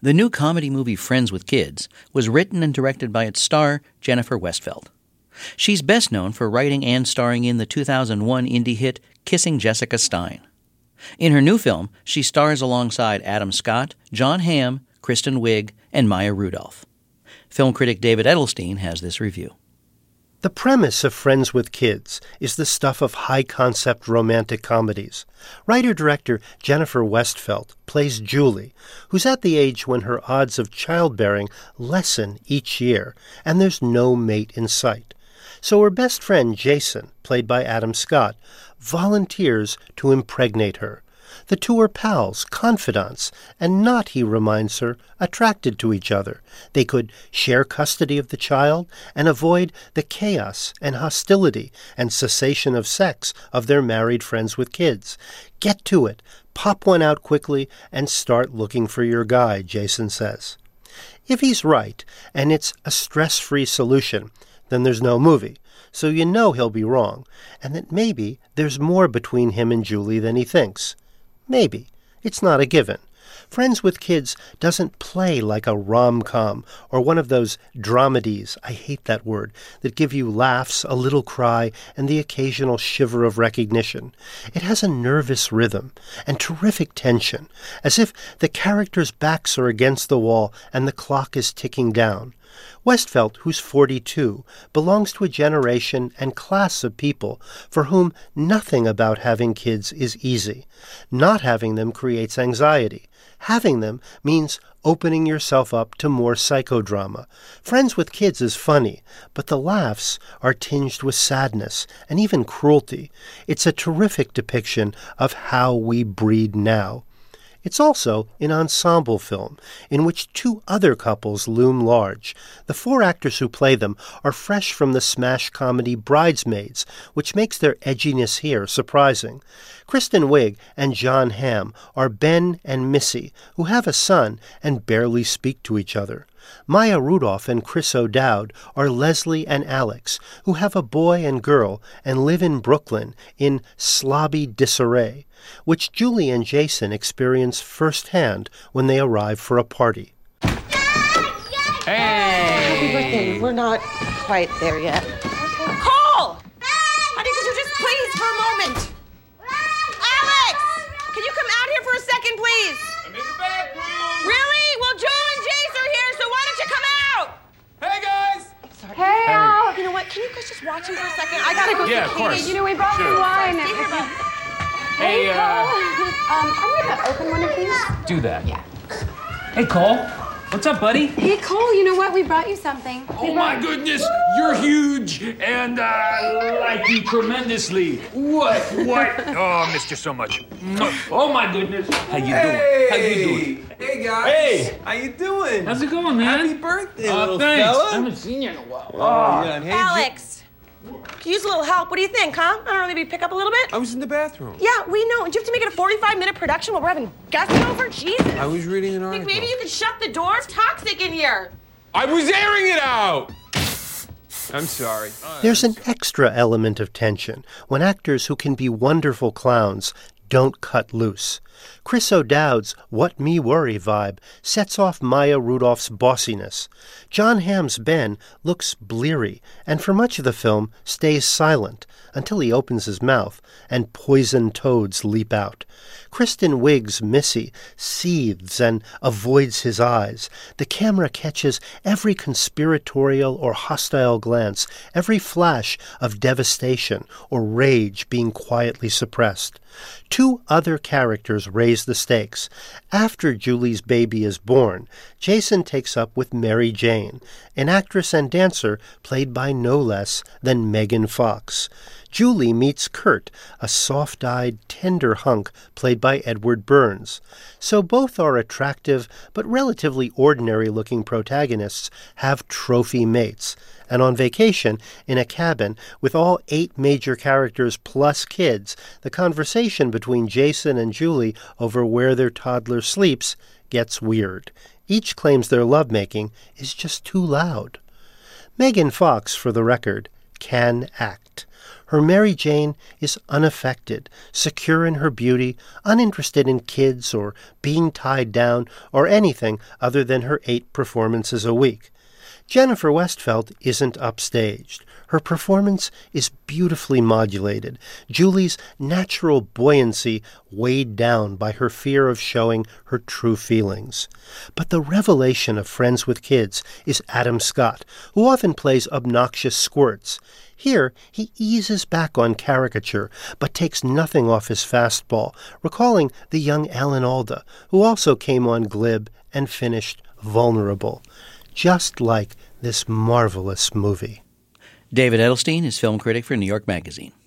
The new comedy movie Friends with Kids was written and directed by its star, Jennifer Westfeldt. She's best known for writing and starring in the 2001 indie hit Kissing Jessica Stein. In her new film, she stars alongside Adam Scott, Jon Hamm, Kristen Wiig, and Maya Rudolph. Film critic David Edelstein has this review. The premise of Friends with Kids is the stuff of high-concept romantic comedies. Writer-director Jennifer Westfeldt plays Julie, who's at the age when her odds of childbearing lessen each year, and there's no mate in sight. So her best friend Jason, played by Adam Scott, volunteers to impregnate her. The two are pals, confidants, and not, he reminds her, attracted to each other. They could share custody of the child and avoid the chaos and hostility and cessation of sex of their married friends with kids. Get to it, pop one out quickly, and start looking for your guy, Jason says. If he's right, and it's a stress-free solution, then there's no movie. So you know he'll be wrong, and that maybe there's more between him and Julie than he thinks. Maybe. It's not a given. Friends with Kids doesn't play like a rom-com or one of those dramedies, I hate that word, that give you laughs, a little cry, and the occasional shiver of recognition. It has a nervous rhythm and terrific tension, as if the characters' backs are against the wall and the clock is ticking down. Westfeldt, who's 42, belongs to a generation and class of people for whom nothing about having kids is easy. Not having them creates anxiety. Having them means opening yourself up to more psychodrama. Friends with Kids is funny, but the laughs are tinged with sadness and even cruelty. It's a terrific depiction of how we breed now. It's also an ensemble film in which two other couples loom large. The four actors who play them are fresh from the smash comedy Bridesmaids, which makes their edginess here surprising. Kristen Wiig and Jon Hamm are Ben and Missy, who have a son and barely speak to each other. Maya Rudolph and Chris O'Dowd are Leslie and Alex, who have a boy and girl and live in Brooklyn in slobby disarray, which Julie and Jason experience firsthand when they arrive for a party. Hey! Happy birthday. We're not quite there yet. Cole! Honey, could you just please for a moment? Alex! Can you come out here for a second, please? I'm in the bathroom! Really? Well, Joel and Jace are here, so why don't you come out? Hey, guys! Sorry. Hey, Al. You know what? Can you guys just watch him for a second? I gotta go Yeah, see of course. Katie. You know, we brought Sure. some wine. Stay here, bud. Hey, I'm gonna open one of these. do that. Yeah. Hey, Cole. What's up, buddy? Hey, Cole, you know what? We brought you something. Oh, my goodness. You're huge, and I like you tremendously. What? Oh, I missed you so much. Oh, my goodness. How you doing? How you doing? Hey guys! Hey! How you doing? How's it going, man? Happy birthday, little thanks. fella! I haven't seen you in a while. Oh, yeah, and hey, Alex! Can you use a little help? What do you think, huh? I don't know, maybe pick up a little bit? I was in the bathroom. Yeah, we know. Do you have to make it a 45-minute production while we're having guests over? Jesus. I was reading an Think article. maybe you could shut the door? It's toxic in here. I was airing it out! I'm sorry. There's an extra element of tension when actors who can be wonderful clowns don't cut loose. Chris O'Dowd's What Me Worry vibe sets off Maya Rudolph's bossiness. Jon Hamm's Ben looks bleary and for much of the film stays silent until he opens his mouth and poison toads leap out. Kristen Wiig's Missy seethes and avoids his eyes. The camera catches every conspiratorial or hostile glance, every flash of devastation or rage being quietly suppressed. Two other characters raise the stakes. After Julie's baby is born, Jason takes up with Mary Jane, an actress and dancer played by no less than Megan Fox. Julie meets Kurt, a soft-eyed, tender hunk played by Edward Burns. So both our attractive but relatively ordinary-looking protagonists have trophy mates. And on vacation, in a cabin, with all 8 major characters plus kids, the conversation between Jason and Julie over where their toddler sleeps gets weird. Each claims their lovemaking is just too loud. Megan Fox, for the record, can act. Her Mary Jane is unaffected, secure in her beauty, uninterested in kids or being tied down or anything other than her 8 performances a week. Jennifer Westfeldt isn't upstaged. Her performance is beautifully modulated. Julie's natural buoyancy weighed down by her fear of showing her true feelings. But the revelation of Friends with Kids is Adam Scott, who often plays obnoxious squirts. Here, he eases back on caricature, but takes nothing off his fastball, recalling the young Alan Alda, who also came on glib and finished vulnerable. Just like this marvelous movie. David Edelstein is film critic for New York Magazine.